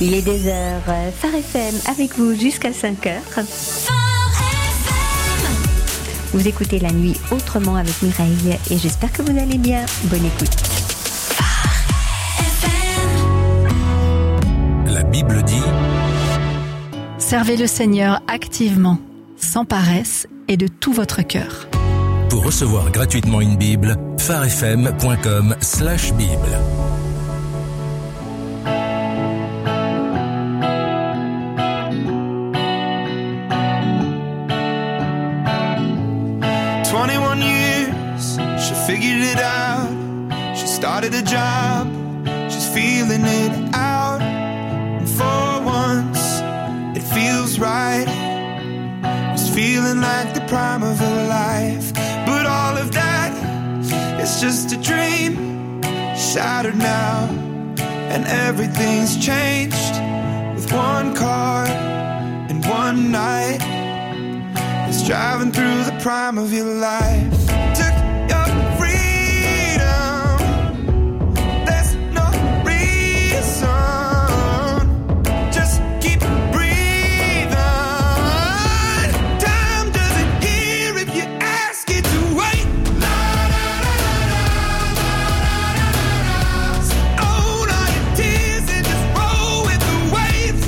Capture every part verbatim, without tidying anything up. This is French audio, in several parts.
Il est deux heures, Phare F M avec vous jusqu'à cinq heures. Vous écoutez La Nuit Autrement avec Mireille et j'espère que vous allez bien. Bonne écoute. La Bible dit: servez le Seigneur activement, sans paresse et de tout votre cœur. Pour recevoir gratuitement une Bible, pharefm point com slash Bible. twenty-one years, she figured it out. She started a job, she's feeling it out. And for once, it feels right. It's feeling like the prime of her life. But all of that, it's just a dream, shattered now. And everything's changed with one car and one night. It's driving through the prime of your life. Took your freedom, there's no reason. Just keep breathing. Time doesn't hear if you ask it to wait. Own all your tears and just roll with the waves.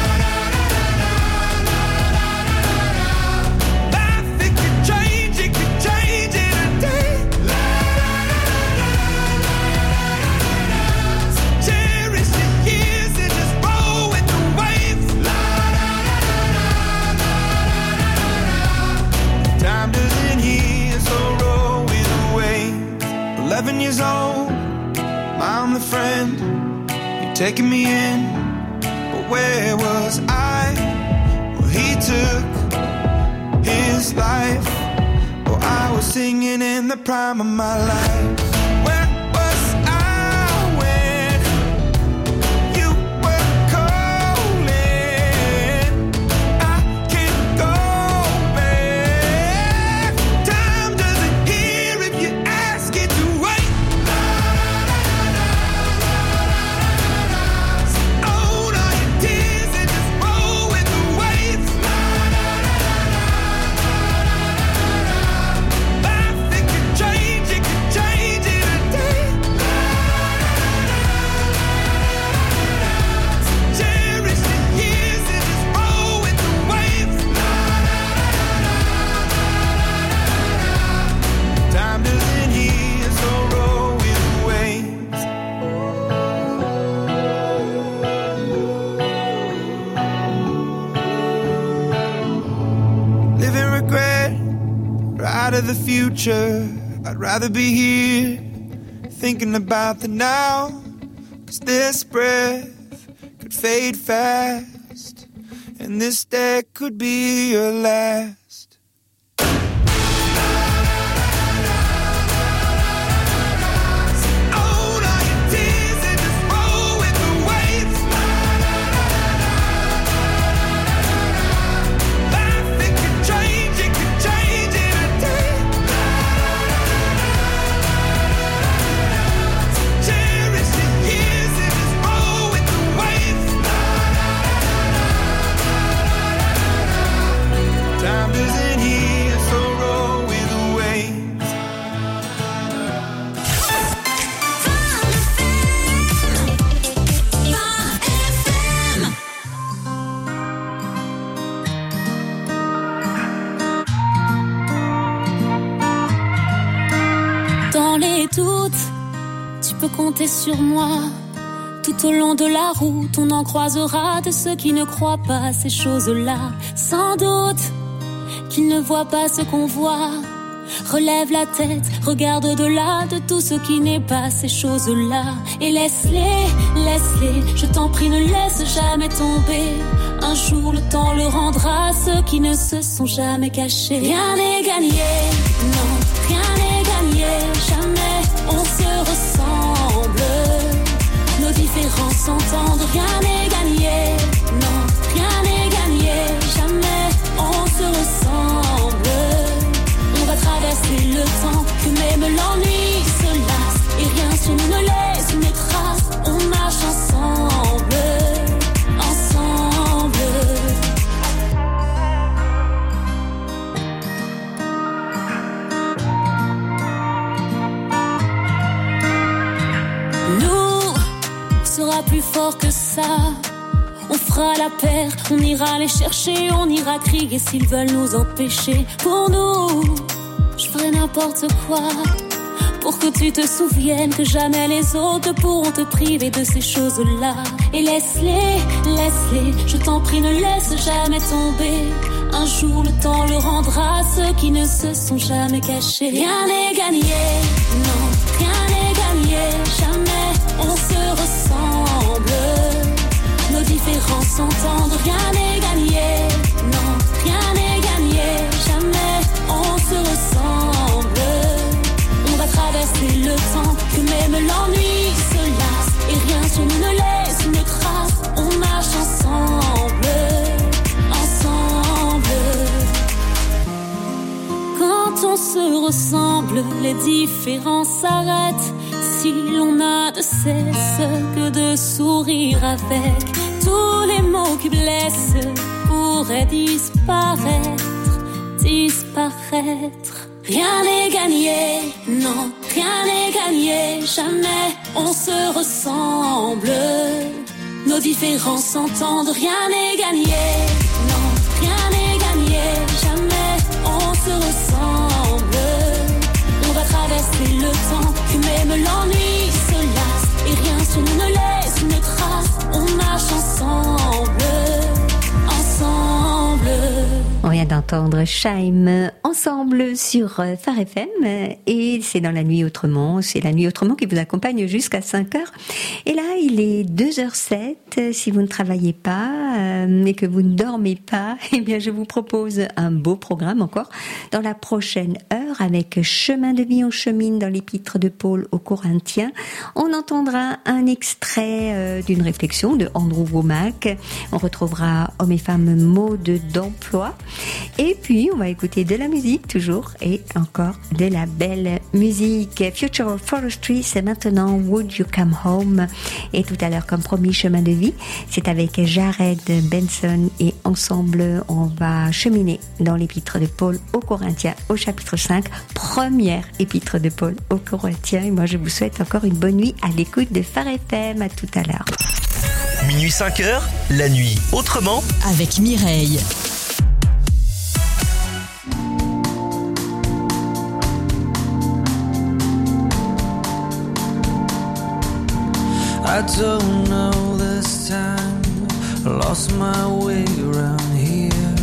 Change, it could change in a day. Cherish the years and just roll with the waves. Time doesn't heal, so roll with the waves. Eleven years old, I'm the friend. You're taking me in, but where was I? Well, he took his life. Oh, I was singing in the prime of my life. Where was I when you were calling? I can't go back. Time doesn't hear if you ask it to wait. Own all your tears and just roll with the waves. Change, it could change in a day. Cherish the years and just roll with the waves. Time doesn't heal, so roll with the waves. Live in regret, right of the future. I'd rather be here, thinking about the now. Cause this breath could fade fast, and this day could be your last. Own all your tears and just roll with the waves. Life, it could change, it could change in a day. Cherish the years and just roll with the waves. Time doesn't heal, so roll with the waves. Dans les doutes, tu peux compter sur moi. Tout au long de la route, on en croisera de ceux qui ne croient pas à ces choses-là. Sans doute qu'ils ne voient pas ce qu'on voit. Relève la tête, regarde au-delà de tout ce qui n'est pas ces choses-là. Et laisse-les, laisse-les, je t'en prie, ne laisse jamais tomber. Un jour le temps le rendra à ceux qui ne se sont jamais cachés. Rien n'est gagné, non, rien n'est gagné. Jamais on se ressemble. Nos différences s'entendent, rien n'est gagné, non, rien n'est gagné. Jamais on se ressemble. On va traverser le temps, que même l'ennui se lasse. Et rien sur nous ne laisse une trace, on marche ensemble. sera plus fort que ça. On fera la paire, on ira les chercher, on ira crier s'ils veulent nous empêcher. Pour nous, je ferai n'importe quoi pour que tu te souviennes que jamais les autres pourront te priver de ces choses-là. Et laisse-les, laisse-les, je t'en prie, ne laisse jamais tomber. Un jour le temps le rendra à ceux qui ne se sont jamais cachés. Rien n'est gagné, non, rien n'est gagné, jamais on se ressemble. Nos différences s'entendent, rien n'est gagné, non, rien n'est gagné, jamais on se ressemble. On va traverser le temps, que même l'ennui se lasse, et rien sur nous ne laisse une trace. On marche ensemble, ensemble. Quand on se ressemble, les différences s'arrêtent. Si l'on n'a de cesse que de sourire avec, tous les mots qui blessent pourraient disparaître, disparaître. Rien n'est gagné, non, rien n'est gagné, jamais on se ressemble. Nos différences s'entendent, rien n'est gagné, non, rien n'est gagné, jamais on se ressemble. On va traverser le temps, que même l'ennui se lasse, et rien sur nous ne laisse une trace. On marche ensemble, ensemble. On vient d'entendre Shaim ensemble sur Phare F M et c'est dans la nuit autrement. C'est la nuit autrement qui vous accompagne jusqu'à cinq heures. Et là, il est deux heures sept. Si vous ne travaillez pas euh, et que vous ne dormez pas, eh bien, je vous propose un beau programme encore dans la prochaine heure avec Chemin de vie, on chemine dans l'épître de Paul aux Corinthiens. On entendra un extrait euh, d'une réflexion de Andrew Wommack. On retrouvera Hommes et femmes mode d'emploi. Et puis, on va écouter de la musique, toujours, et encore de la belle musique. Future of Forestry, c'est maintenant Would You Come Home. Et tout à l'heure, comme promis, Chemin de vie, c'est avec Jared Benson. Et ensemble, on va cheminer dans l'épître de Paul aux Corinthiens, au chapitre cinq, première épître de Paul aux Corinthiens. Et moi, je vous souhaite encore une bonne nuit à l'écoute de Phare F M. À tout à l'heure. Minuit cinq heures, la nuit autrement avec Mireille. I don't know this time, I lost my way around here.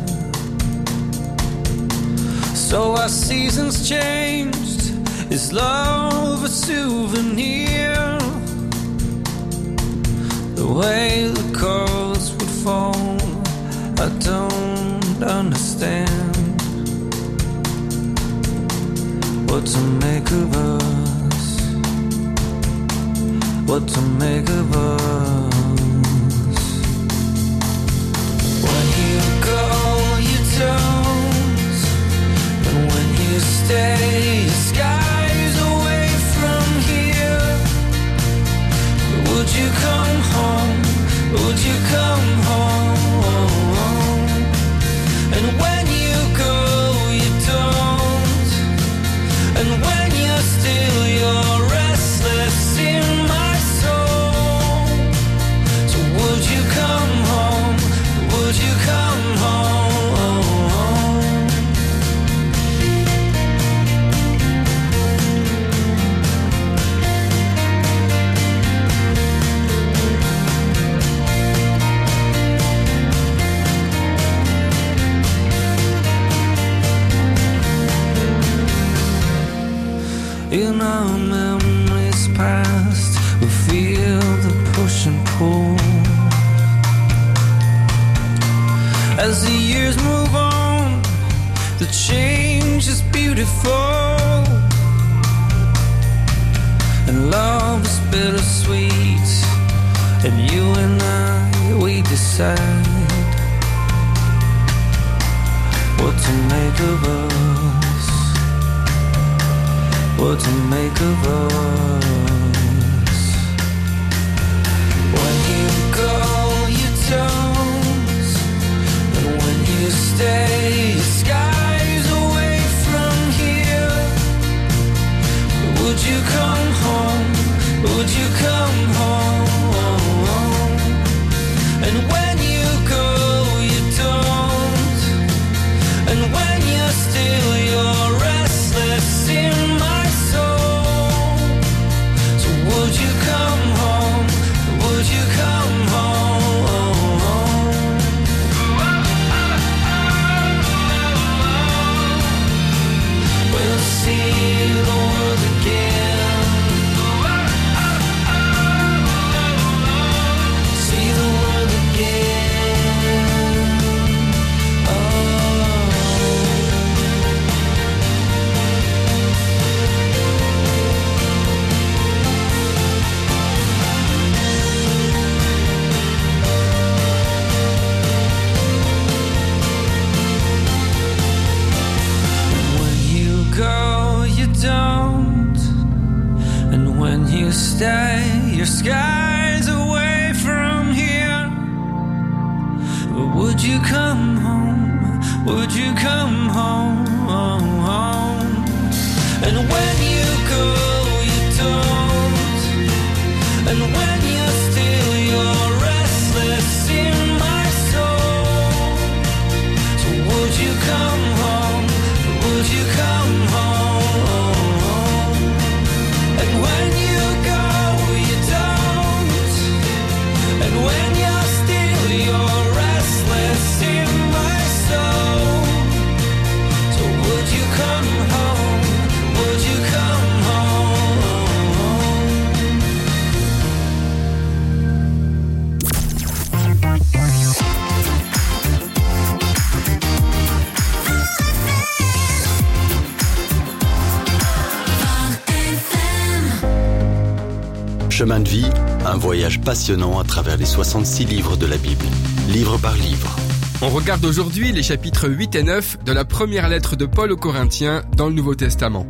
So our seasons changed, is love a souvenir? The way the chords would fall, I don't understand. What to make of us, what to make of us. When you go, you don't, and when you stay, your sky's away from here. Would you come home? Would you come home? And when you go, you don't, and when you're still, you're restless in my. Would you come home? Would you come home? In our memories past, we feel the push and pull. As the years move on, the change is beautiful, and love is bittersweet, and you and I, we decide what to make of us, what to make of us. When you go, you don't, you stay, your sky's away from here. Would you come home? Would you come home? skies away from here. Would you come home? Would you come home? And when you go, you don't. And when you're still, you're restless in my soul. So would you come home? Would you come home? And when you go, you don't. And when you're still, you're restless in my soul. So would you come home? Would you come home? Chemin de vie, un voyage passionnant à travers les soixante-six livres de la Bible, livre par livre. On regarde aujourd'hui les chapitres huit et neuf de la première lettre de Paul aux Corinthiens dans le Nouveau Testament.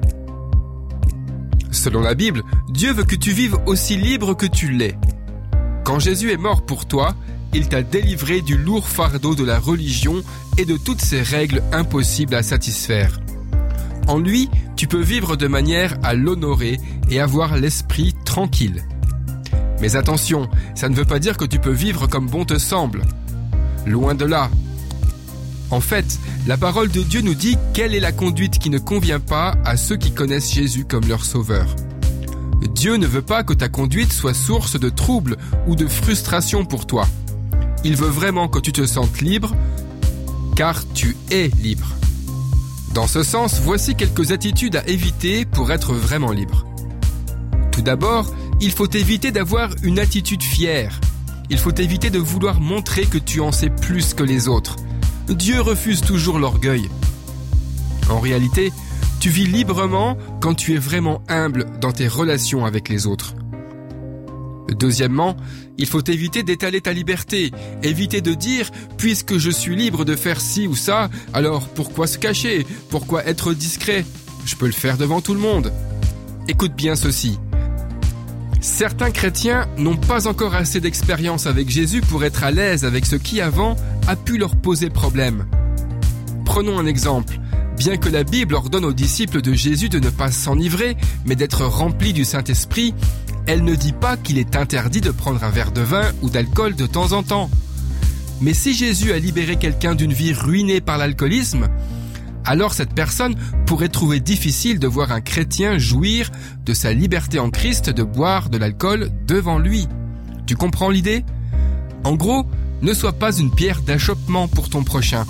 Selon la Bible, Dieu veut que tu vives aussi libre que tu l'es. Quand Jésus est mort pour toi, il t'a délivré du lourd fardeau de la religion et de toutes ces règles impossibles à satisfaire. En lui, tu peux vivre de manière à l'honorer et avoir l'esprit tranquille. Mais attention, ça ne veut pas dire que tu peux vivre comme bon te semble. Loin de là. En fait, la parole de Dieu nous dit quelle est la conduite qui ne convient pas à ceux qui connaissent Jésus comme leur sauveur. Dieu ne veut pas que ta conduite soit source de troubles ou de frustration pour toi. Il veut vraiment que tu te sentes libre, car tu es libre. Dans ce sens, voici quelques attitudes à éviter pour être vraiment libre. Tout d'abord, il faut éviter d'avoir une attitude fière. Il faut éviter de vouloir montrer que tu en sais plus que les autres. Dieu refuse toujours l'orgueil. En réalité, tu vis librement quand tu es vraiment humble dans tes relations avec les autres. Deuxièmement, il faut éviter d'étaler ta liberté, éviter de dire « puisque je suis libre de faire ci ou ça, alors pourquoi se cacher? Pourquoi être discret? Je peux le faire devant tout le monde. » Écoute bien ceci. Certains chrétiens n'ont pas encore assez d'expérience avec Jésus pour être à l'aise avec ce qui avant a pu leur poser problème. Prenons un exemple. Bien que la Bible ordonne aux disciples de Jésus de ne pas s'enivrer, mais d'être remplis du Saint-Esprit, elle ne dit pas qu'il est interdit de prendre un verre de vin ou d'alcool de temps en temps. Mais si Jésus a libéré quelqu'un d'une vie ruinée par l'alcoolisme, alors cette personne pourrait trouver difficile de voir un chrétien jouir de sa liberté en Christ de boire de l'alcool devant lui. Tu comprends l'idée? En gros, ne sois pas une pierre d'achoppement pour ton prochain.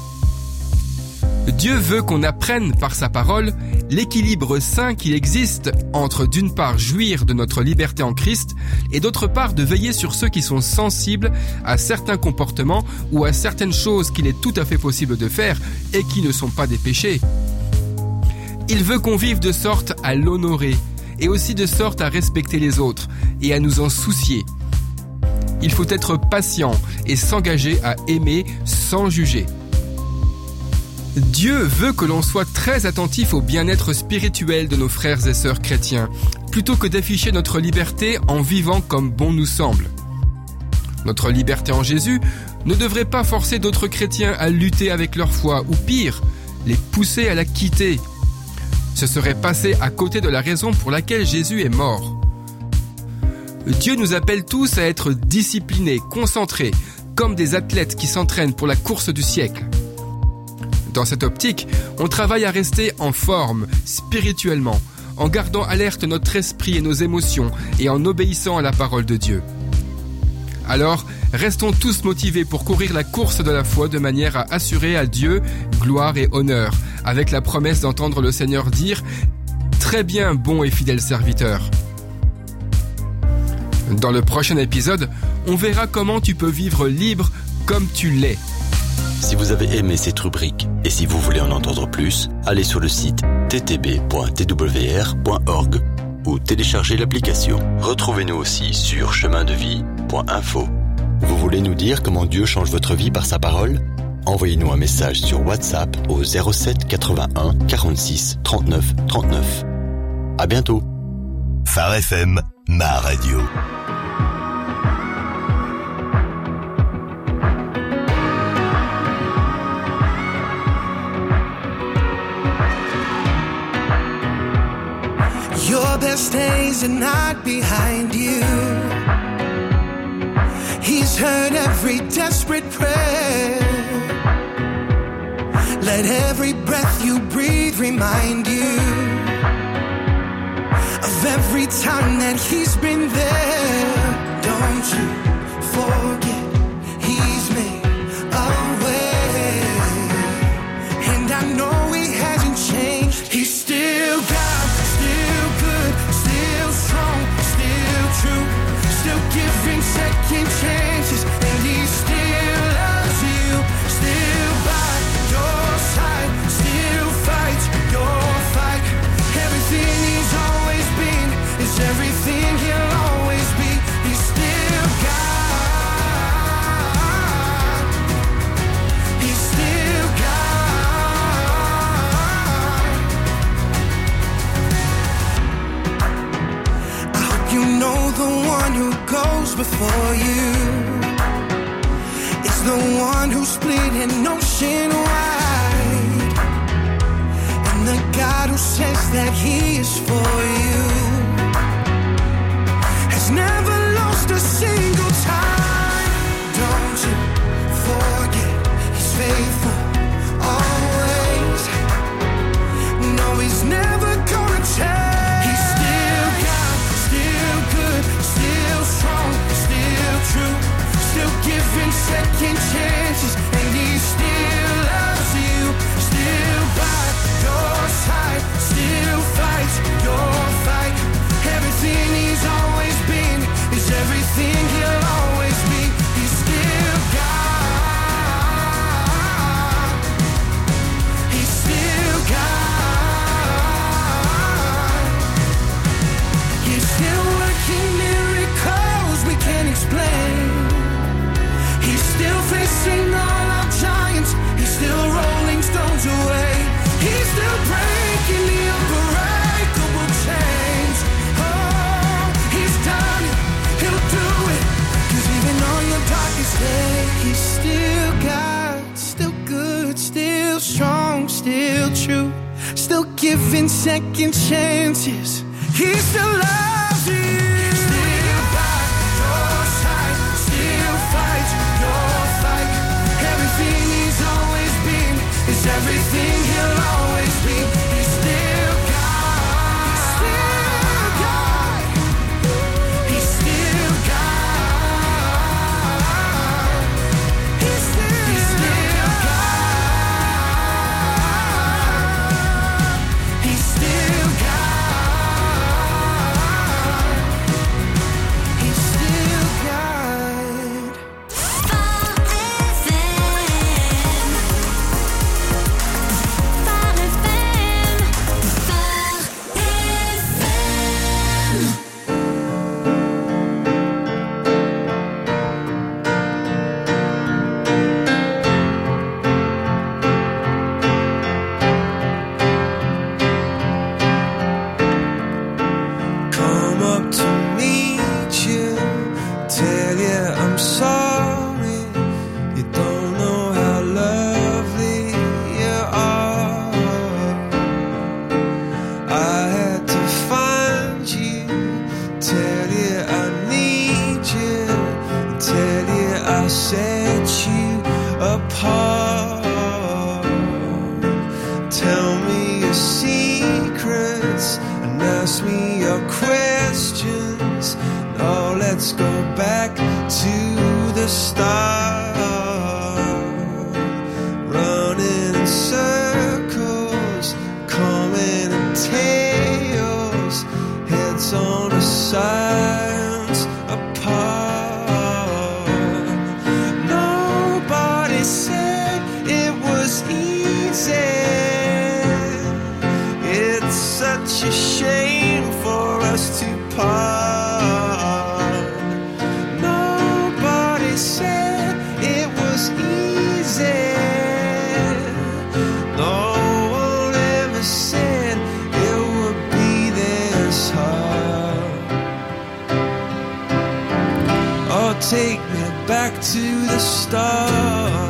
Dieu veut qu'on apprenne par sa parole l'équilibre sain qu'il existe entre d'une part jouir de notre liberté en Christ et d'autre part de veiller sur ceux qui sont sensibles à certains comportements ou à certaines choses qu'il est tout à fait possible de faire et qui ne sont pas des péchés. Il veut qu'on vive de sorte à l'honorer et aussi de sorte à respecter les autres et à nous en soucier. Il faut être patient et s'engager à aimer sans juger. Dieu veut que l'on soit très attentif au bien-être spirituel de nos frères et sœurs chrétiens, plutôt que d'afficher notre liberté en vivant comme bon nous semble. Notre liberté en Jésus ne devrait pas forcer d'autres chrétiens à lutter avec leur foi, ou pire, les pousser à la quitter. Ce serait passer à côté de la raison pour laquelle Jésus est mort. Dieu nous appelle tous à être disciplinés, concentrés, comme des athlètes qui s'entraînent pour la course du siècle. Dans cette optique, on travaille à rester en forme, spirituellement, en gardant alerte notre esprit et nos émotions et en obéissant à la parole de Dieu. Alors, restons tous motivés pour courir la course de la foi de manière à assurer à Dieu gloire et honneur, avec la promesse d'entendre le Seigneur dire « Très bien, bon et fidèle serviteur ». Dans le prochain épisode, on verra comment tu peux vivre libre comme tu l'es. Si vous avez aimé cette rubrique et si vous voulez en entendre plus, allez sur le site t t b point t w r point org ou téléchargez l'application. Retrouvez-nous aussi sur chemin de vie point info. Vous voulez nous dire comment Dieu change votre vie par sa parole? Envoyez-nous un message sur WhatsApp au zéro sept quatre-vingt-un quarante-six trente-neuf trente-neuf. À bientôt. Phare F M, ma radio. are not behind you. He's heard every desperate prayer. Let every breath you breathe remind you of every time that he's been there. Don't you forget, he's made a way. And I know he hasn't changed. He's still God, still good, still strong, still true, still giving second chances. And he still loves you, still by your side, still fights your fight. Everything he's always been is everything he'll always be. He's still God. He's still God. I hope you know the one who goes before you is the one who split an ocean wide, and the God who says that he is for you has never lost a single time. Don't you forget, he's faithful always. No, he's never gonna change. He's still God, still good, still strong, still true, still giving second chances. And he still loves you, still by your side, still fights your fight. Everything he's always been is everything he'll always be. He's still God. He's still God. He's still working miracles we can't explain. He's still facing all our giants. He's still rolling stones away. He's still breaking the unbreakable chains. Oh, he's done it, he'll do it. 'Cause even on your darkest day, he's still God, still good, still strong, still true, still giving second chances. He still loves you. Still by your side, still fights your fight. Everything he's always been is everything he'll always be. He's still God. He's still God. He's still God. He's still, he's still God. He's still God. He's still God. Come up to meet you, tell you I'm sorry. You don't know how lovely you are. I had to find you, tell you I need you, tell you I set you apart. Tell me your secrets and ask me your questions. Now let's go back to the start. Running in circles, coming in tails, heads on the sides apart. Nobody said it was easy. It's such a shame for us to part. Nobody said it was easy. No one ever said it would be this hard. Oh, take me back to the start.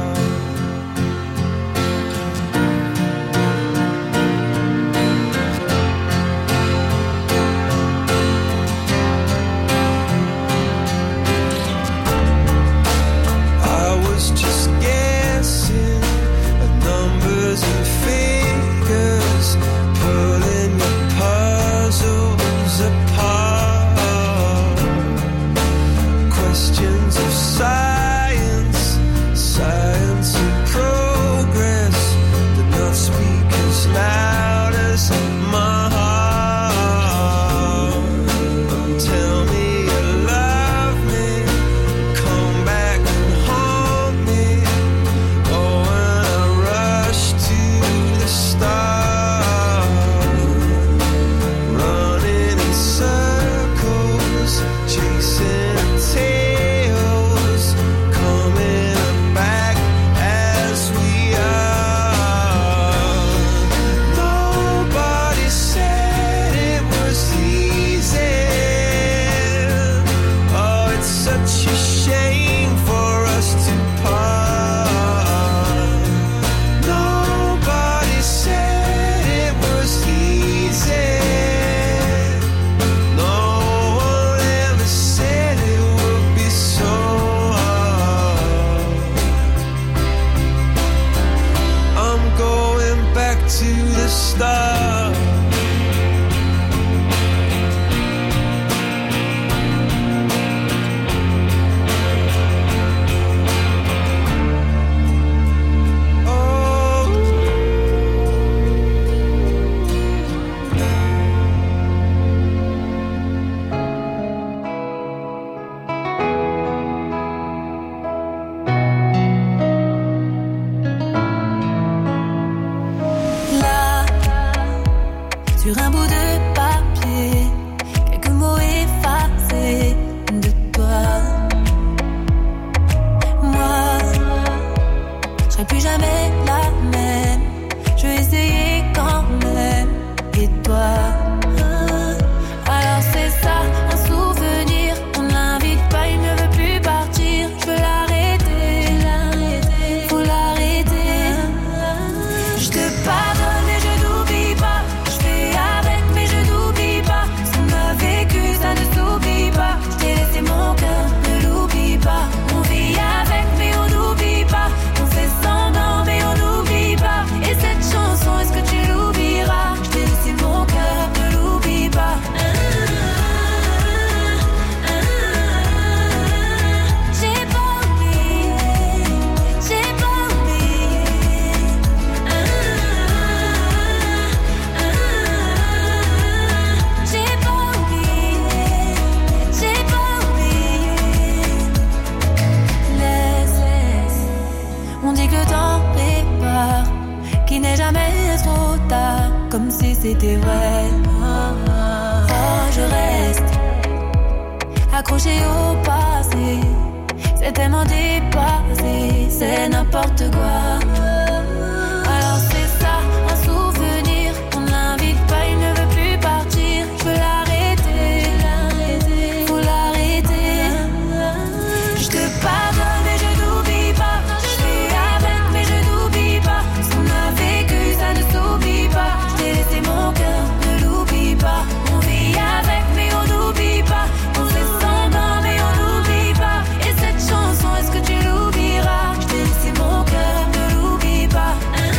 comme si c'était vrai. Oh, je reste accroché au passé, c'est tellement dépassé, c'est n'importe quoi. Alors c'est ça, un souvenir, on l'invite pas, il ne veut plus partir. Je veux l'arrêter, faut l'arrêter. Je te pardonne mais je n'oublie pas, je fais avec mais je n'oublie pas. Ce qu'on a vécu ça ne s'oublie pas. Je t'ai laissé mon cœur, ne l'oublie pas. On vit avec mais on n'oublie pas. On fait semblant mais on n'oublie pas. Et cette chanson, est-ce que tu l'oublieras? Je t'ai laissé mon cœur, ne l'oublie pas.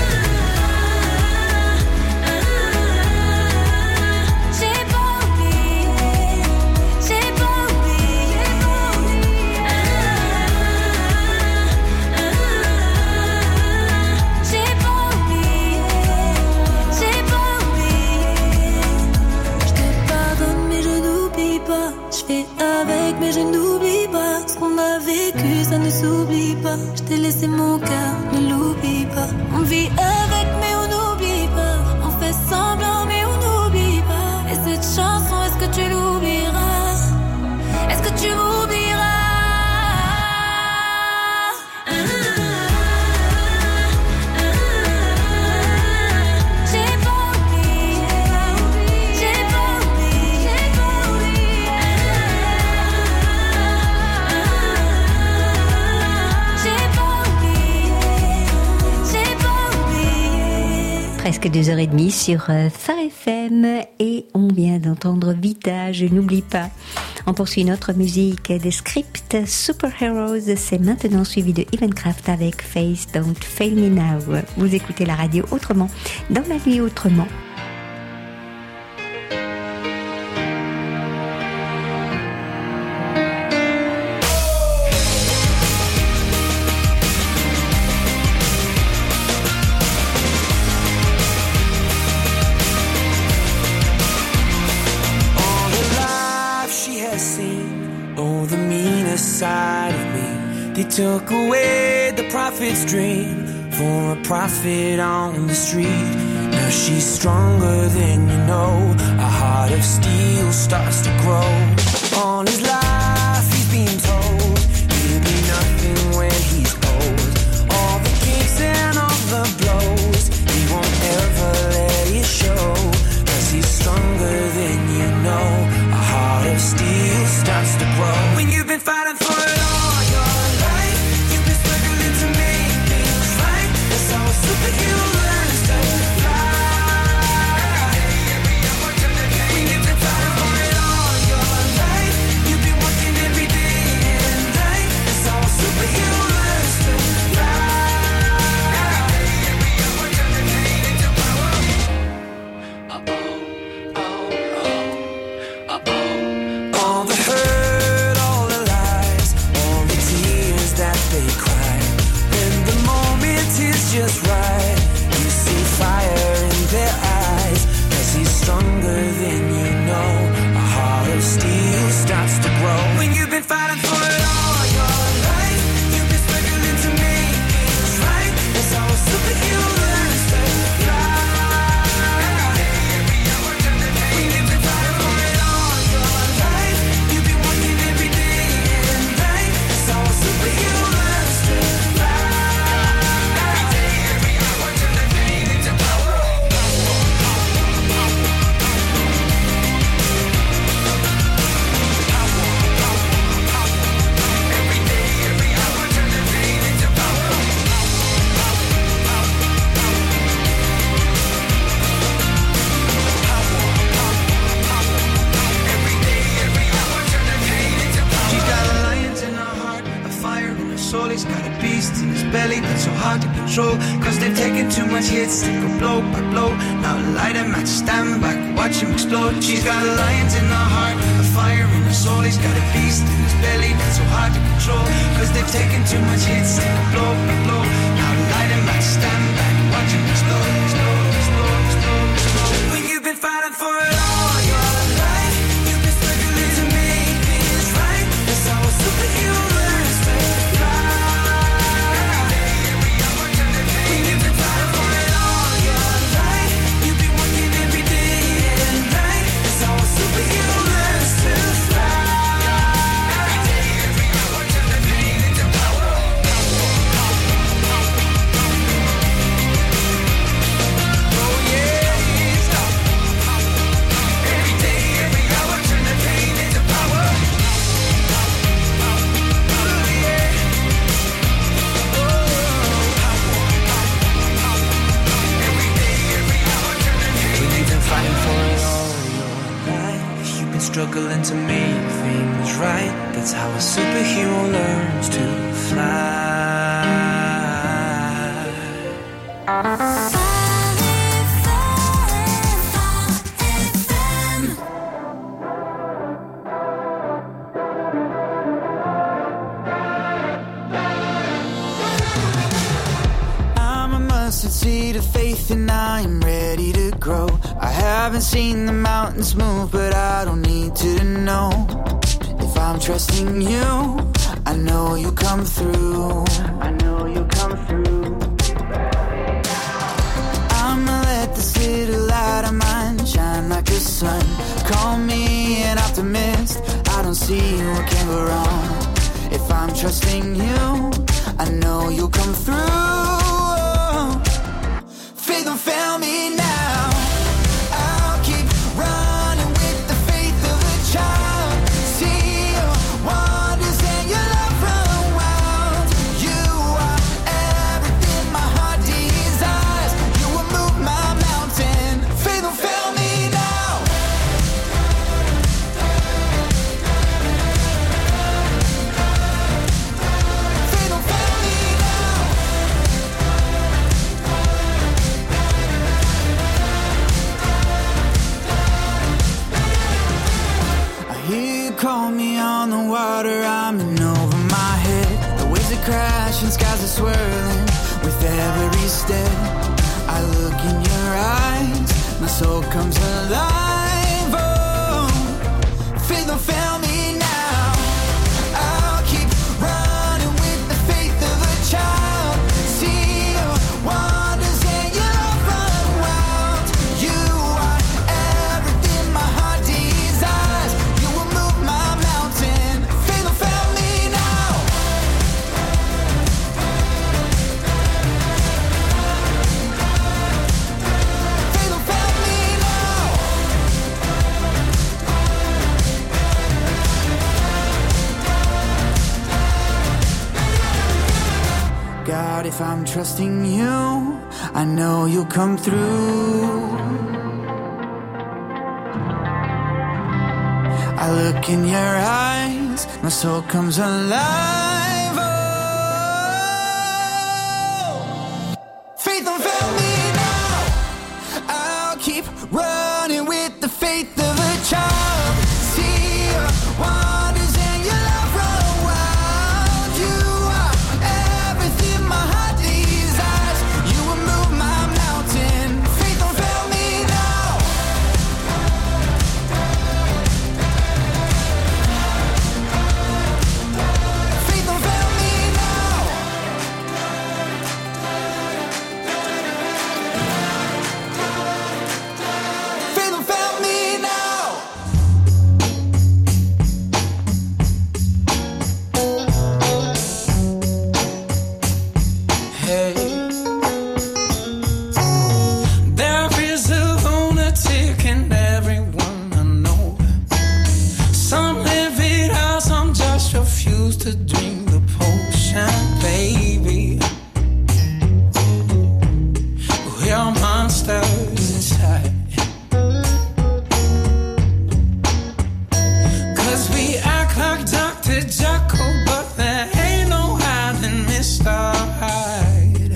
J'ai pas oublié, j'ai pas oublié. J'ai pas oublié, j'ai pas oublié. Je te pardonne mais je n'oublie pas. Je fais avec mais je n'oublie pas. Ce qu'on a vécu ça ne s'oublie pas. Je t'ai laissé mon cœur, ne l'oublie pas. On vit avec mais on n'oublie pas. On fait semblant mais on n'oublie pas. Et cette chanson, est-ce que tu l'oublieras? Est-ce que tu m'oublieras? J'ai pas oublié, j'ai pas oublié, j'ai pas oublié. J'ai pas oublié, j'ai pas oublié. Presque deux heures et demie sur euh, Phare F M et on vient d'entendre Vita, je n'oublie pas. On poursuit notre musique des scripts Superheroes, c'est maintenant suivi de Evencraft avec Face Don't Fail Me Now. Vous écoutez la radio autrement, dans la nuit autrement. All the life she has seen, oh, the meanest side of me. They took away the prophet's dream for a prophet on the street. Now she's stronger than you know. A heart of steel starts to grow. All his life he's been told he'll be nothing when he's old. All the kicks and all the blows, he won't ever let it show. Cause he's stronger than you know. A heart of steel starts to grow. When you've been fighting for it all your life, you've been struggling to make things right. That's how a superhero learns to fly. When you've been fighting for it all your life, you've been working every day and night. That's how a superhero learns to fly. All the hurt, all the lies, all the tears that they cry. When the moment is just right, you see fire in their eyes. Cause he's stronger than you know. A heart of steel starts to grow. When you've been fighting for it all your life, you've been struggling to make things right. That's how a superhero learns to fly. When you've been fighting for it all your life, you've been working every day and night. That's how a superhero learns to fly. Every hour turn the pain into power. Every day, every hour turn the pain into power. Every day, every hour turn the pain into power. She's got a lion in her heart, a fire in her soul. He's got a beast in his belly that's so hard to control. Cause they've taken too much hits, they go blow by blow. Now light a match, stand back, watch him explode. She's got a lion in her heart, a fire in her soul. He's got a beast in his belly that's so hard to control. Cause they've taken too much hits, they go blow by blow. Now light a match, stand back, watch him explode, explode, explode, explode, explode. When you've been fighting for it all your life, you've been struggling to make things right. That's how a superhero learns to fly. When you've been fighting for it all your life, you've been working sparkle into me, things right. That's how a superhero learns to fly. I'm a mustard seed of faith and I'm ready to grow. I haven't seen the mountains move, but I don't need to know. If I'm trusting you, I know you come through. I know you come through. I'ma let this little light of mine shine like the sun. Call me an optimist, I don't see what can go wrong. If I'm trusting you, I know you'll come through. Faith don't fail me now. I'll keep running with the faith of a child. See your wonders and your love run wild. You are everything my heart desires. You will move my mountain. Faith don't fail me now. Faith don't fail me now. I hear you call me on the water, I'm in over my head. The waves are crashing, skies are swirling with every step. I look in your eyes, my soul comes alive. Oh, faith don't fail me now. I'll keep running with the faith of a child. See your wonders and your love run wild. You are everything my heart desires. You will move my mountain. Faith don't fail me now. Faith don't fail me now. God, if I'm trusting you, I know you'll come through. I look in your eyes, my soul comes alive. Oh, faith don't fail me now. I'll keep running with the faith of a child. See your wonders and your love run wild. You are everything my heart desires. You will move my mountain. Faith don't fail me now. Faith don't fail me now. Faith don't fail me now. Hey, there is a lunatic in everyone I know. Some live it out, some just refuse to drink the potion, baby. We are monsters inside. 'Cause we act like Doctor Jekyll, but there ain't no hiding Mister Hyde.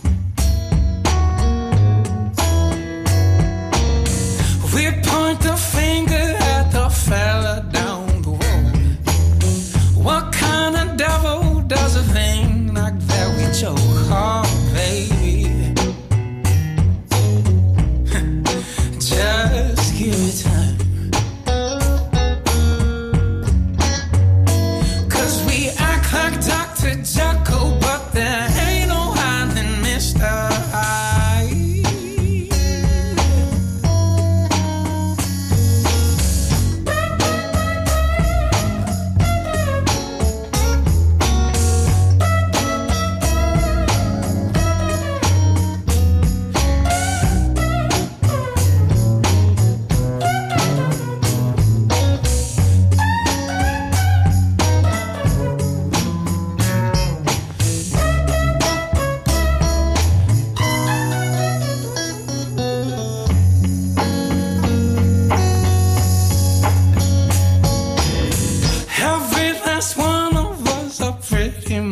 We point the finger at the fella down the road. What kind of devil does a thing like that? We joke, oh baby. Just give it time. 'Cause we act like Doctor Jekyll, but there ain't no hiding Mister Hyde.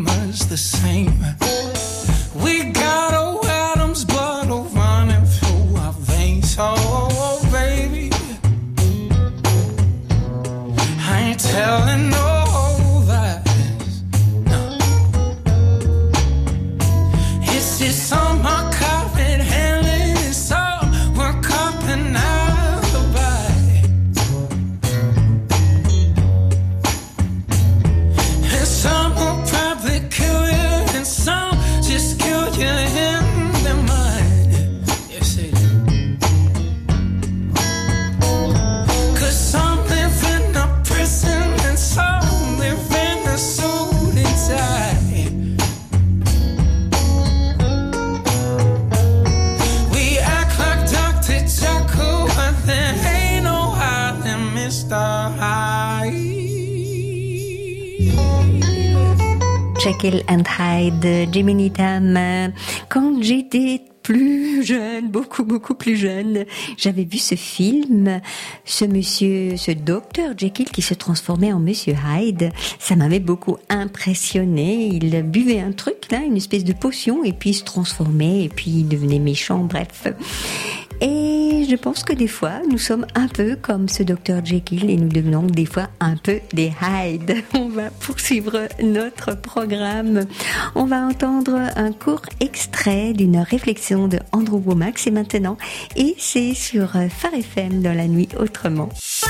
much the same. We got old Adam's blood running through our veins. Oh, baby, I ain't telling no lies. No, it's just on my carpet handling this all. We're copping alibi. And some will probably kill you, and some just kill you in their mind. Yes, they do. 'Cause some live in a prison and some live in a suit and tie. We act like Doctor Jekyll, but there ain't no Hyde and Mister Hyde. Jekyll and Hyde, Jiminy Tam. Quand j'étais plus jeune, beaucoup, beaucoup plus jeune, j'avais vu ce film, ce monsieur, ce docteur Jekyll qui se transformait en monsieur Hyde. Ça m'avait beaucoup impressionné. Il buvait un truc, là, une espèce de potion, et puis il se transformait, et puis il devenait méchant, bref. Et je pense que des fois, nous sommes un peu comme ce docteur Jekyll et nous devenons des fois un peu des Hyde. On va poursuivre notre programme. On va entendre un court extrait d'une réflexion de Andrew Wommack, c'est maintenant, et c'est sur Phare F M dans la nuit autrement.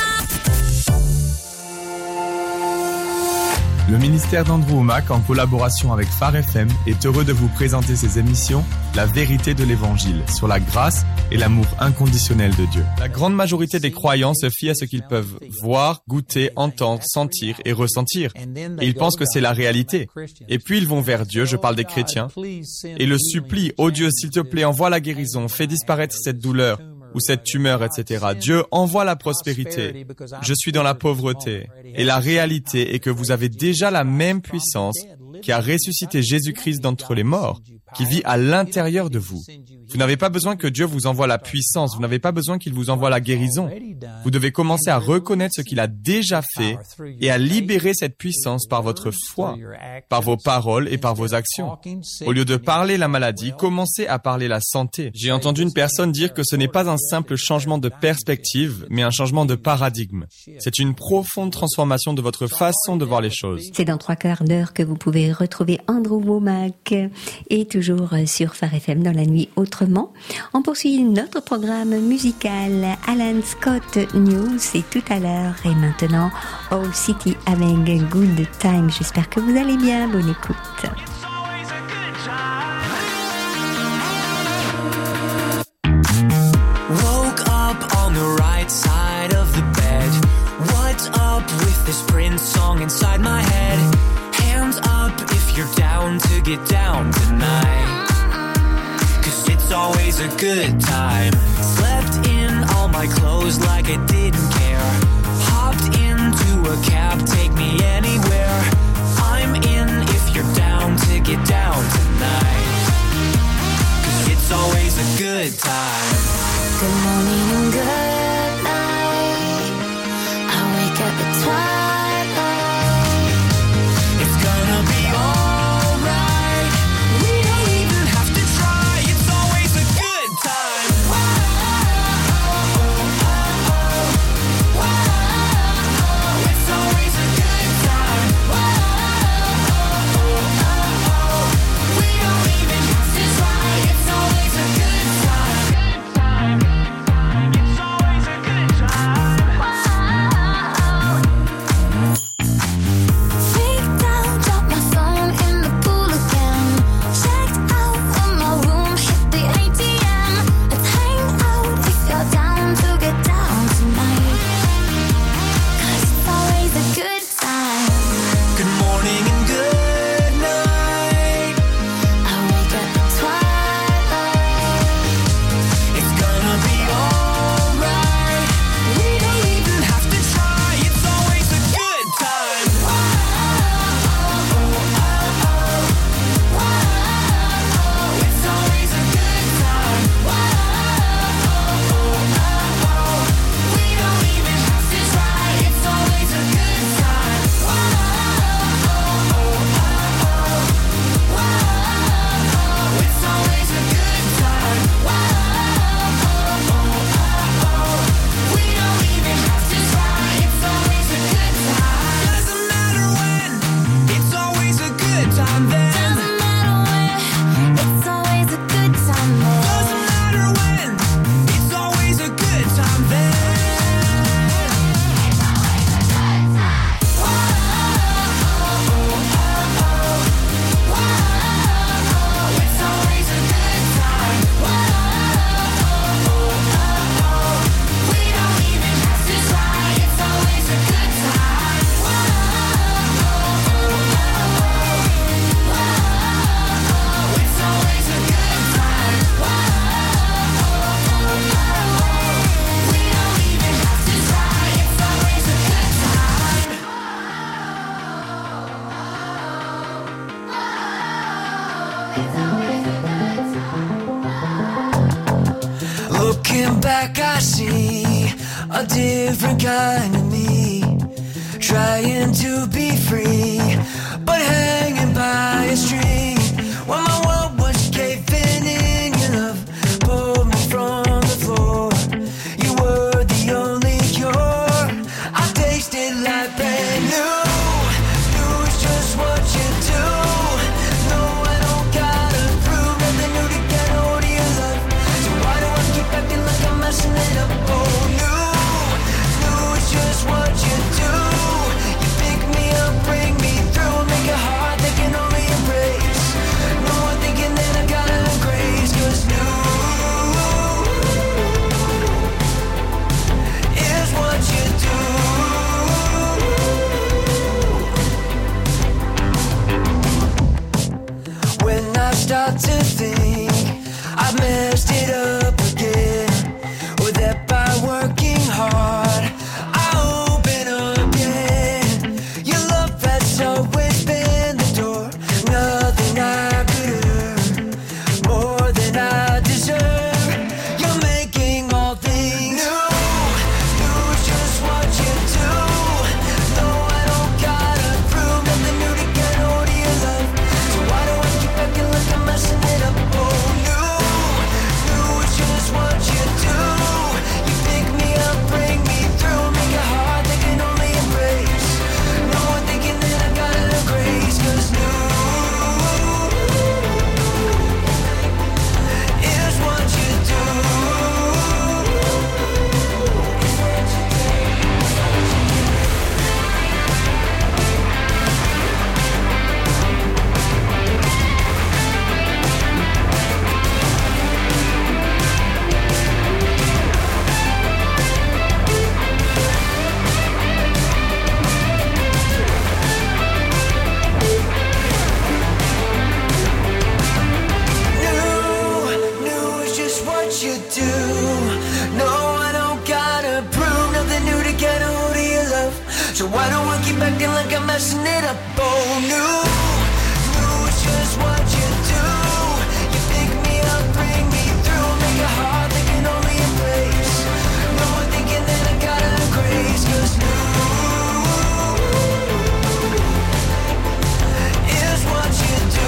Le ministère d'Andrew Wommack, en collaboration avec Phare F M, est heureux de vous présenter ses émissions « La vérité de l'Évangile » sur la grâce et l'amour inconditionnel de Dieu. La grande majorité des croyants se fient à ce qu'ils peuvent voir, goûter, entendre, sentir et ressentir. Et ils pensent que c'est la réalité. Et puis ils vont vers Dieu, je parle des chrétiens, et le supplient « Oh Dieu, s'il te plaît, envoie la guérison, fais disparaître cette douleur ». Ou cette tumeur, et cetera. Dieu envoie la prospérité. Je suis dans la pauvreté. Et la réalité est que vous avez déjà la même puissance qui a ressuscité Jésus-Christ d'entre les morts, qui vit à l'intérieur de vous. Vous n'avez pas besoin que Dieu vous envoie la puissance, vous n'avez pas besoin qu'il vous envoie la guérison. Vous devez commencer à reconnaître ce qu'il a déjà fait et à libérer cette puissance par votre foi, par vos paroles et par vos actions. Au lieu de parler la maladie, commencez à parler la santé. J'ai entendu une personne dire que ce n'est pas un simple changement de perspective, mais un changement de paradigme. C'est une profonde transformation de votre façon de voir les choses. C'est dans trois quarts d'heure que vous pouvez retrouver Andrew Wommack et toujours sur Phare F M dans la nuit autrement. On poursuit notre programme musical. Alan Scott News, c'est tout à l'heure. Et maintenant, All City avec Good Time. J'espère que vous allez bien. Bonne écoute. Woke up on the right side of the bed. What's up with this Prince song inside my head? Hands up if you're down to get down tonight. It's always a good time. Slept in all my clothes like I didn't care. Hopped into a cab, take me anywhere. I'm in if you're down to get down tonight. 'Cause it's always a good time. Good morning and good night. I wake up at twilight. It's gonna be alright. We don't even have to try. It's always a good time. Whoa, oh, oh, oh, whoa. It's always a good time. Whoa, oh, oh, oh. We don't even have to try. It's always a good time. Good time. Looking back, I see a different kind of me, trying to be free, but hanging by a string. When my world was caving in, your love pulled me from the floor. You were the only cure. I tasted like brand new. Knew it's just what you do. No, I don't gotta prove nothing new to get hold of your love. So why do I keep acting like I'm messing it up? Oh, new, new, it's just what you do. You pick me up, bring me through, make a heart that can only embrace. No one thinking that I got a little grace, 'cause new is what you do. When I start to think I've messed it up again, or that by working hard I open up, yeah. Your love has always been the door, nothing I could earn, more than I deserve. You're making all things new, new is just what you do. No, I don't gotta prove nothing new to get hold of your love. So why do I keep acting like I'm messing it up? Oh, new, new is just what you do. You pick me up, bring me through, make a heart that can only embrace. No one thinking that I got a little grace, 'cause new is what you do. New, new is just what you do. No, I don't gotta prove nothing new to get a hold of your love. So why don't I keep acting like I'm messing it up? Oh, new, new is just what you do. You pick me up, bring me through, make a heart that can only embrace. No one thinking that I got a little grace, 'cause new is what you do.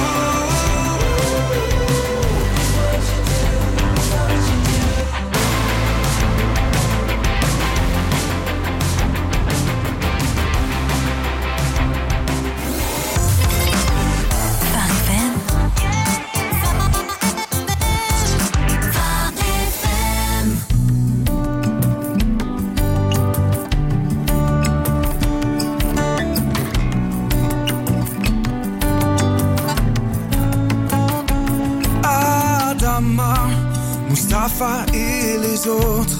Adama, Mustapha et les autres,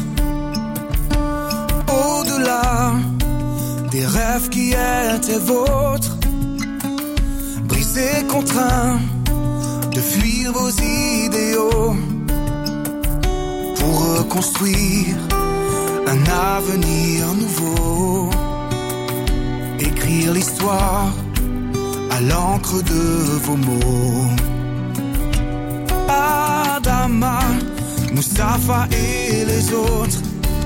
au-delà des rêves qui étaient vôtres, brisés, contraints de fuir vos idéaux pour reconstruire un avenir nouveau, écrire l'histoire à l'encre de vos mots. Adama, Mustapha et les autres,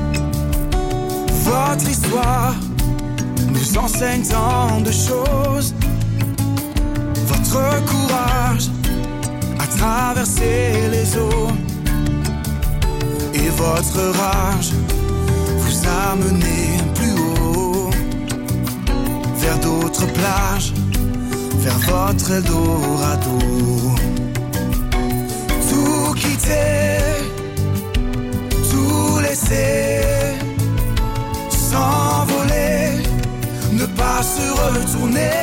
votre histoire nous enseigne tant de choses. Votre courage à traverser les eaux et votre rage vous a mené plus haut, vers d'autres plages, vers votre Eldorado. Tout quitter, tout laisser, s'envoler, ne pas se retourner.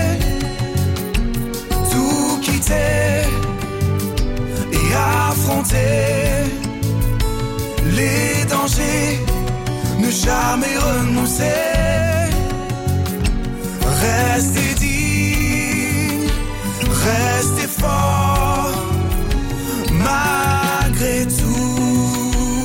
Tout quitter et affronter les dangers, ne jamais renoncer. Restez digne, restez fort, malgré tout.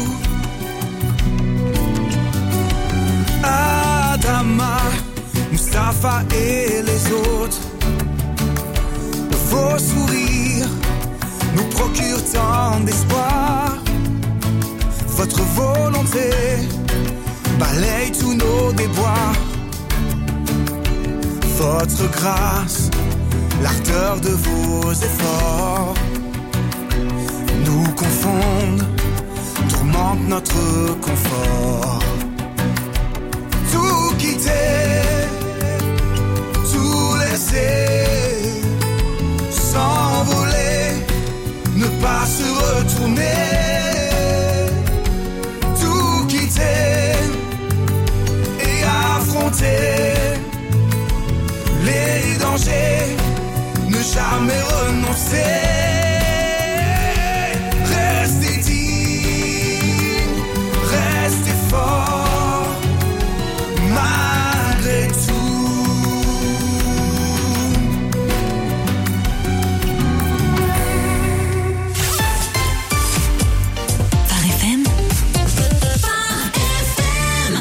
Adama, Mustapha et les autres, vos sourires nous procure tant d'espoir. Votre volonté balaye tous nos déboires. Votre grâce, l'ardeur de vos efforts nous confondent, tourmente notre confort. Tout quitter, tout laisser, s'envoler, ne pas se retourner. Tout quitter et affronter les dangers, ne jamais renoncer. Restez digne, restez fort, malgré tout. Phare F M. Phare F M.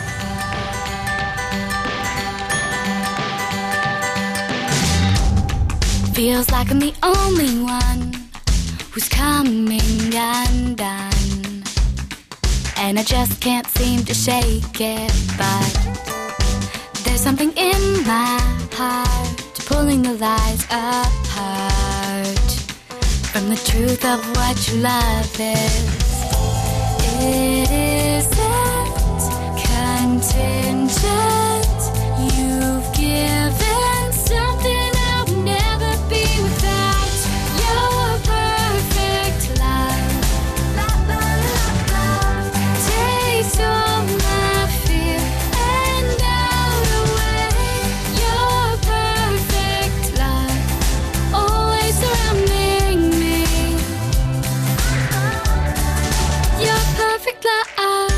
Feels like I'm the only one who's coming undone, and I just can't seem to shake it. But there's something in my heart pulling the lies apart from the truth of what your love is. It isn't contingent. You've given something I'll never be without. Your perfect love, love, love, love, takes all my fear and doubt away. Your perfect love, always surrounding me. Your perfect love.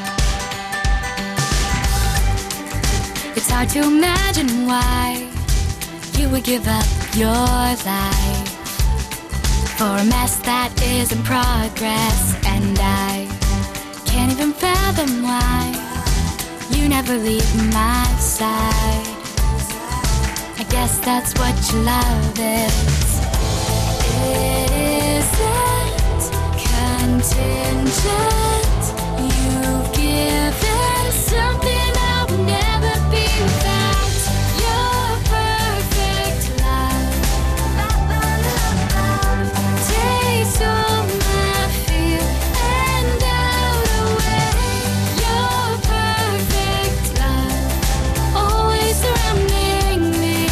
It's hard to imagine why you would give up your life for a mess that is in progress, and I can't even fathom why you never leave my side. I guess that's what your love is. It isn't contingent. You've given something I'll never be without. Your perfect love, love, love, love, takes all my fear and doubt away. Your perfect love, always surrounding me.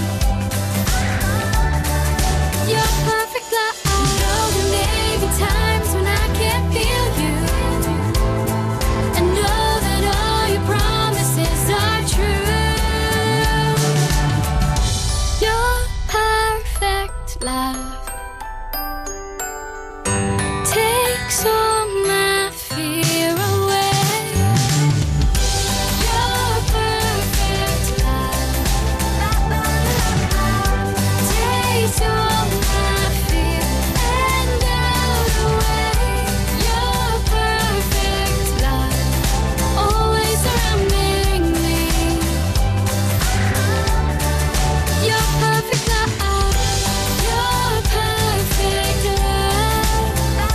Your perfect love. I know there may be times when I can't feel you. I know that all your promises are true. Your perfect love takes all my fear away. Your perfect love, love, love, love, takes all my fear and doubt away. Your perfect love, always surrounding me. Your perfect love, your perfect love,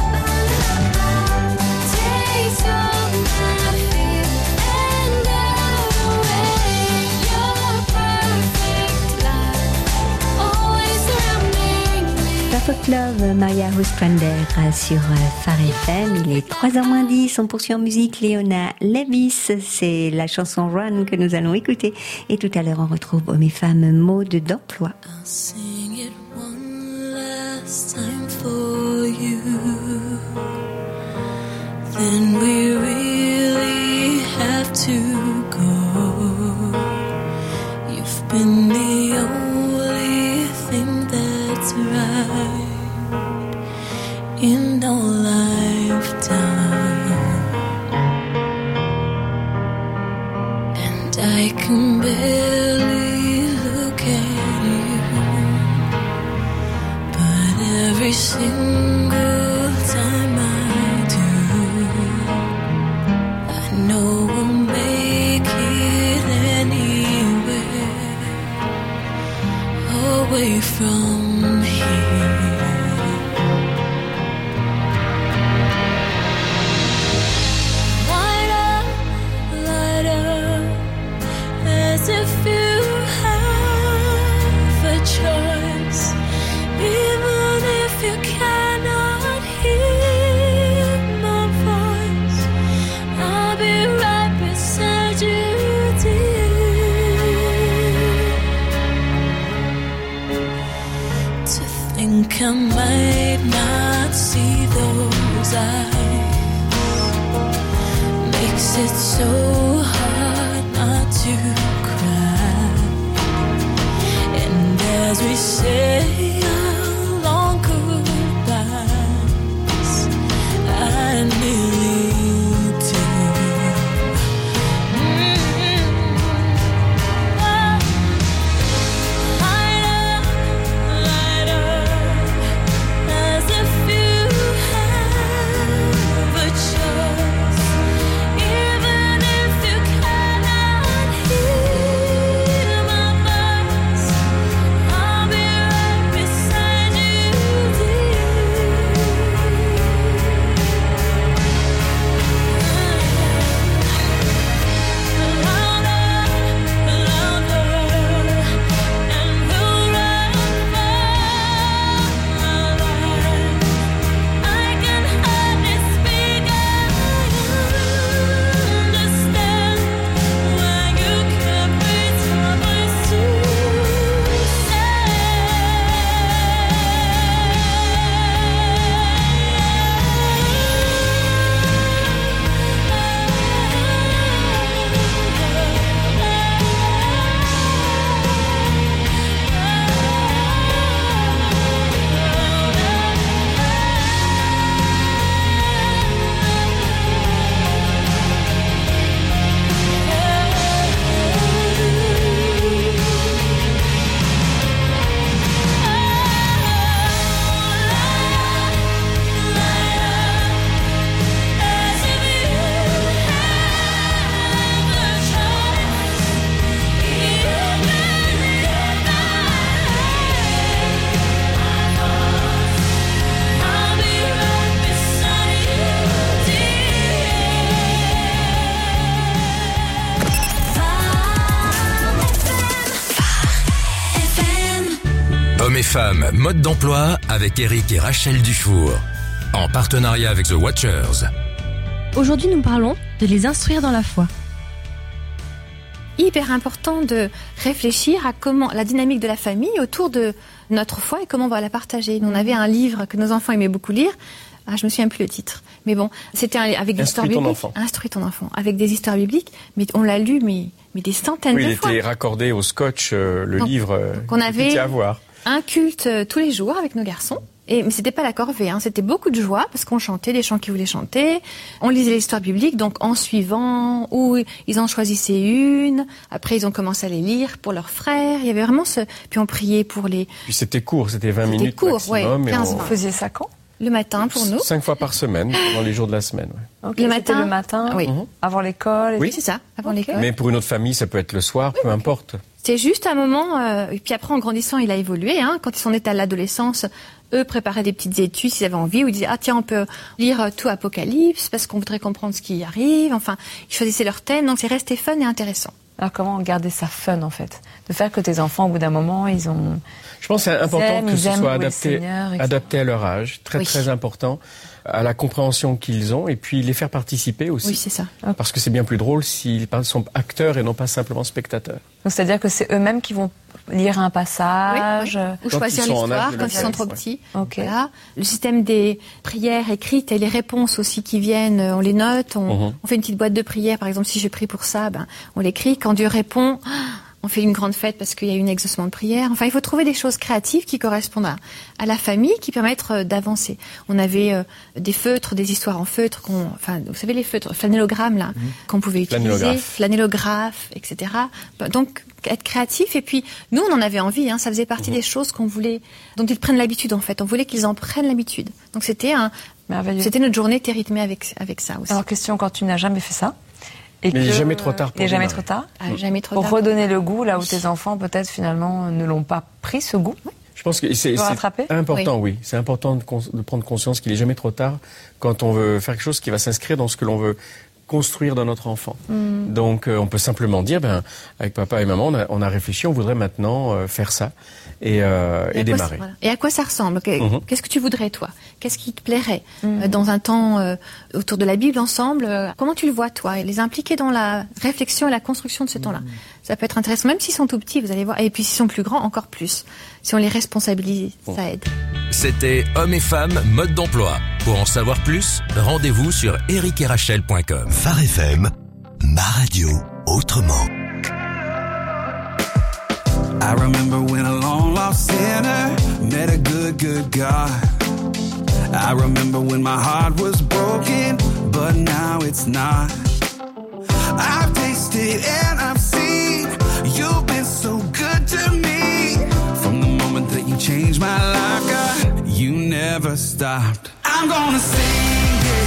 takes all my fear and doubt away. Your perfect love, always surrounding me. Perfect Love, Maria Ostrander sur Phare F M. Il est trois heures moins dix, on poursuit en musique Leona Lewis, c'est la chanson Run que nous allons écouter. Et tout à l'heure on retrouve Hommes et Femmes, mode d'emploi. Sing it one last time for you. Then we really have to go. You've been the only thing that's right in our lifetime. And I can barely look at you, but every single time I do, I know we'll make it anywhere away from here. think I might not see those eyes. Makes it so hard not to cry. And as we say our long goodbyes, I nearly do. Hommes et femmes, mode d'emploi avec Eric et Rachel Dufour. En partenariat avec The Watchers. Aujourd'hui, nous parlons de les instruire dans la foi. Hyper important de réfléchir à comment la dynamique de la famille autour de notre foi et comment on va la partager. On avait un livre que nos enfants aimaient beaucoup lire. Ah, je me souviens plus le titre. Mais bon, c'était un, avec des histoires bibliques. Enfant. Instruis ton enfant. Avec des histoires bibliques. Mais on l'a lu, mais, mais des centaines oui, de fois. Oui, il était raccordé au scotch, euh, le donc, livre. Euh, qu'on avait à voir. Un culte euh, tous les jours avec nos garçons. Et, mais c'était pas la corvée, hein. C'était beaucoup de joie parce qu'on chantait des chants qu'ils voulaient chanter. On lisait l'histoire biblique, donc en suivant, ou ils en choisissaient une. Après, ils ont commencé à les lire pour leurs frères. Il y avait vraiment ce. Puis on priait pour les. Puis c'était court, c'était vingt c'était minutes court, maximum. Ouais, quinze on... Vous faisiez ça quand? Le matin pour nous. Cinq fois par semaine, dans les jours de la semaine. Ouais. Okay, le matin. Le matin. Oui. Mm-hmm. Avant l'école. Et oui, c'est ça. Avant okay. l'école. Mais pour une autre famille, ça peut être le soir, oui, peu okay. importe. C'est juste un moment. Euh, et puis après, en grandissant, il a évolué. Hein, quand ils sont nés à l'adolescence, eux préparaient des petites études s'ils avaient envie, ou ils disaient ah tiens on peut lire tout Apocalypse parce qu'on voudrait comprendre ce qui arrive. Enfin, ils choisissaient leur thème, donc c'est resté fun et intéressant. Alors comment garder ça fun en fait, de faire que tes enfants au bout d'un moment ils ont. Je pense que c'est important aiment, que ce soit adapté, Seigneur, adapté à leur âge, très oui. très important, à la compréhension qu'ils ont et puis les faire participer aussi. Oui, c'est ça. Parce que c'est bien plus drôle s'ils sont acteurs et non pas simplement spectateurs. Donc c'est-à-dire que c'est eux-mêmes qui vont lire un passage, oui, oui. ou quand choisir l'histoire quand ils sont trop petits. Okay. Voilà. Le système des prières écrites et les réponses aussi qui viennent, on les note, on, mm-hmm. on fait une petite boîte de prières. Par exemple, si je prie pour ça, ben on l'écrit. Quand Dieu répond, on fait une grande fête parce qu'il y a eu un exaucement de prière. Enfin, il faut trouver des choses créatives qui correspondent à, à la famille, qui permettent euh, d'avancer. On avait euh, des feutres, des histoires en feutre, qu'on, enfin, vous savez les feutres, flanellogrammes là, mmh. qu'on pouvait utiliser, flanellographe, et cetera. Donc être créatif. Et puis nous, on en avait envie. Hein, ça faisait partie mmh. des choses qu'on voulait, dont ils prennent l'habitude en fait. On voulait qu'ils en prennent l'habitude. Donc c'était un, merveilleux. C'était notre journée était rythmée avec avec ça aussi. Alors question, quand tu n'as jamais fait ça. Et mais il n'est jamais trop tard pour Il n'est jamais trop tard. Ah, jamais trop pour tard. redonner le goût là où tes enfants peut-être finalement ne l'ont pas pris ce goût. Oui. Je pense que c'est, c'est important, oui. oui. C'est important de, de prendre conscience qu'il n'est jamais trop tard quand on veut faire quelque chose qui va s'inscrire dans ce que l'on veut construire dans notre enfant. Mm. Donc euh, on peut simplement dire, ben, avec papa et maman, on a, on a réfléchi, on voudrait maintenant euh, faire ça et, euh, et, et démarrer. Voilà. Et à quoi ça ressemble ? Mm-hmm. Qu'est-ce que tu voudrais toi ? Qu'est-ce qui te plairait mm. euh, dans un temps euh, autour de la Bible ensemble euh, Comment tu le vois toi ? Et les impliquer dans la réflexion et la construction de ce mm. temps-là. Ça peut être intéressant, même s'ils sont tout petits, vous allez voir. Et puis s'ils sont plus grands, encore plus. Si on les responsabilise, mm. ça aide. C'était Hommes et femmes, mode d'emploi. Pour en savoir plus, rendez-vous sur eric et rachel point com. Phare F M, ma radio, autrement. I remember when a long lost sinner met a good, good God. I remember when my heart was broken, but now it's not. I've tasted and I've seen, you've been so good to me. From the moment that you changed my life, God, you never stopped. I'm gonna sing it,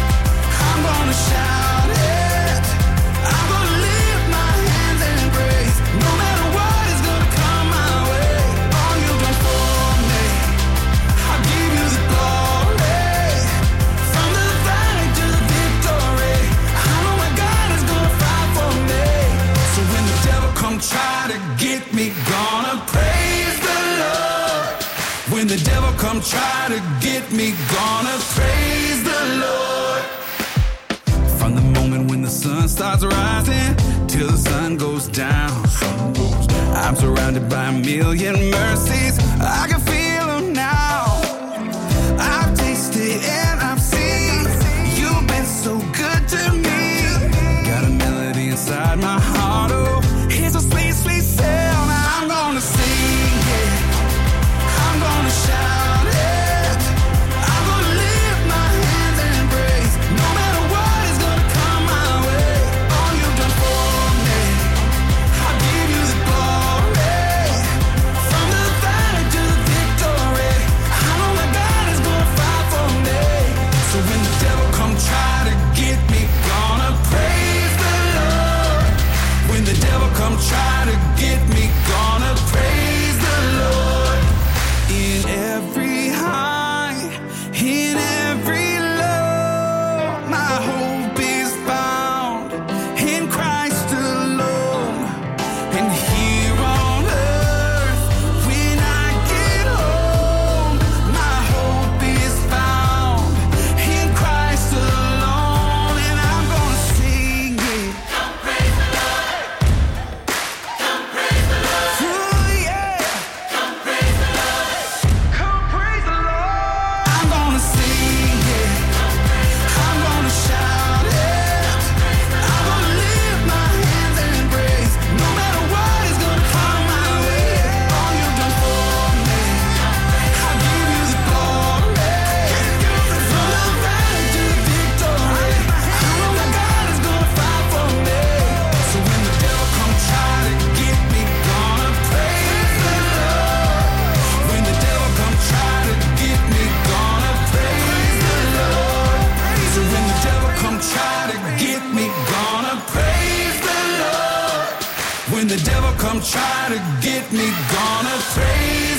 I'm gonna shout it, I'm gonna lift my hands and praise. No matter what is gonna come my way, all you've done for me, I'll give you the glory. From the valley to the victory, I know my God is gonna fight for me. So when the devil come try to get me, gonna praise the Lord. When the devil come try to get me, gonna praise the Lord. From the moment when the sun starts rising till the sun goes down, I'm surrounded by a million mercies, I can feel them now. I've tasted and I've seen, you've been so good to me. Got a melody inside my heart, oh, it's a sweet, sweet sound. I'm gonna sing it, I'm gonna shout it, I'm gonna lift my hands and praise. No matter what is gonna come my way, all you've done for me, I'll give you the glory. From the valley to the victory, I know my God is gonna fight for me. So when the devil come try to get me, gonna praise the Lord. When the devil come try to get me, gonna praise the Lord. In every high, in every low, my hope is found in Christ alone. And here on earth, when I get home, my hope is found in Christ alone. And I'm gonna sing it. Come praise the Lord. Come praise the Lord. Ooh, yeah. Come praise the Lord. Come praise the Lord. I'm gonna sing it. I'm gonna shout it. I'm gonna lift my hands and praise. No matter what is gonna come my way, all you've done for me, I'll give you the glory. From the valley to the victory, I know my God is gonna fight for me. So when the devil come try to get me, gonna praise the Lord. When the devil come try to get me, gonna praise the Lord. So when the devil come try to get me, gonna praise the Lord. When the devil come try to get me, gonna praise